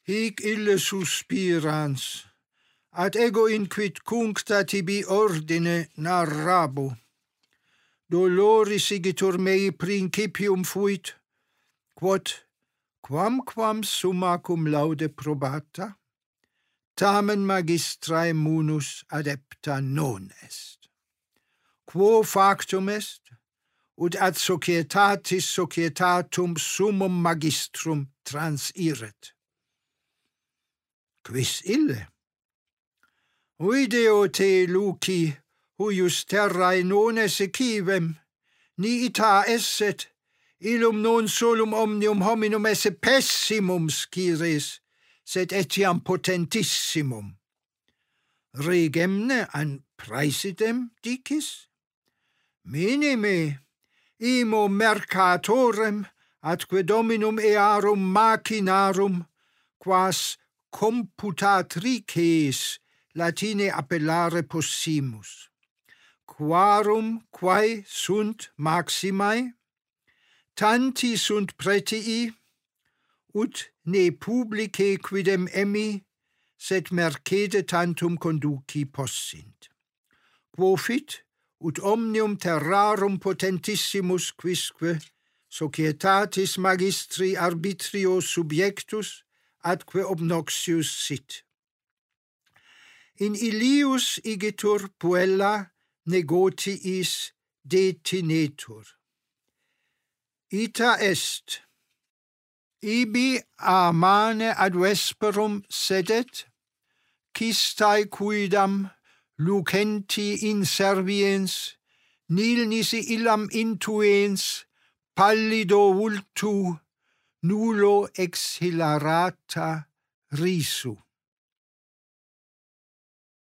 Hic ille suspirans, ad ego inquit cuncta tibi ordine narrabo. Doloris igitur mei principium fuit, quod quamquam summa cum laude probata, tamen magistrae munus adepta non est. Quo factum est, ut ad societatis societatum summum magistrum transiret. Quis ille? Video te luci, huius terrae non esse civem, ni ita esset, illum non solum omnium hominum esse pessimum scires, sed etiam potentissimum. Regemne an praesidem dicis? Minime, imo mercatorem, atque dominum earum machinarum, quas computatrices Latine appellare possimus. Quarum quae sunt maximae, tanti sunt pretii, ut ne publice quidem emi, sed mercede tantum conduci possint. Quo fit, ut omnium terrarum potentissimus quisque, societatis magistri arbitrio subjectus, atque obnoxius sit. In illius igitur puella negotiis detinetur. Ita est, ibi a mane ad vesperum sedet, cistae quidam lucenti inserviens, nil nisi illam intuens, pallido vultu, nullo exhilarata risu.